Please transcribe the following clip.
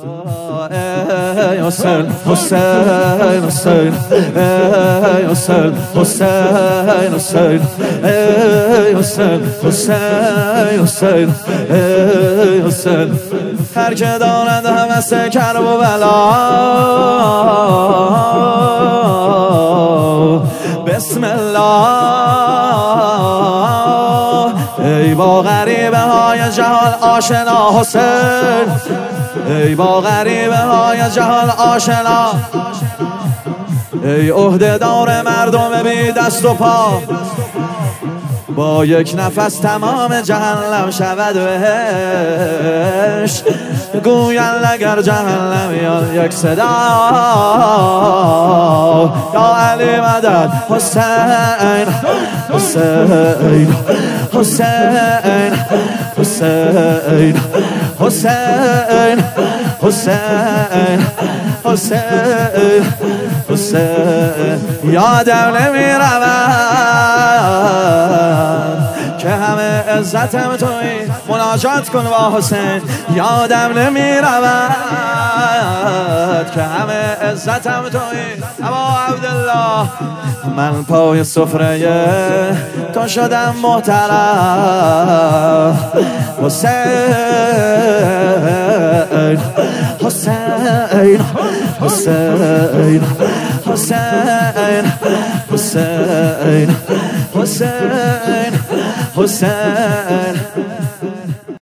حسین حسین حسین حسین حسین حسین حسین حسین حسین حسین هر که دارند همس کرب و بلا بسم الله ای با غریبه های جهان آشنا حسین ای با غریبه های جهان آشنا ای عهده دار مردم بی دست و پا با یک نفس تمام جهنم شود بهشت گویند اگر جهنمیان یک صدا یا علی مدد حسین حسین حسین حسین حسین حسین حسین حسین یادم نمیرود که همه عزتم توی مناجات کن با حسین یادم نمیرود که همه عزتم توی ابا عبدالله من پای سفره تو شدم محترم حسین حسین حسین حسین حسین حسین حسین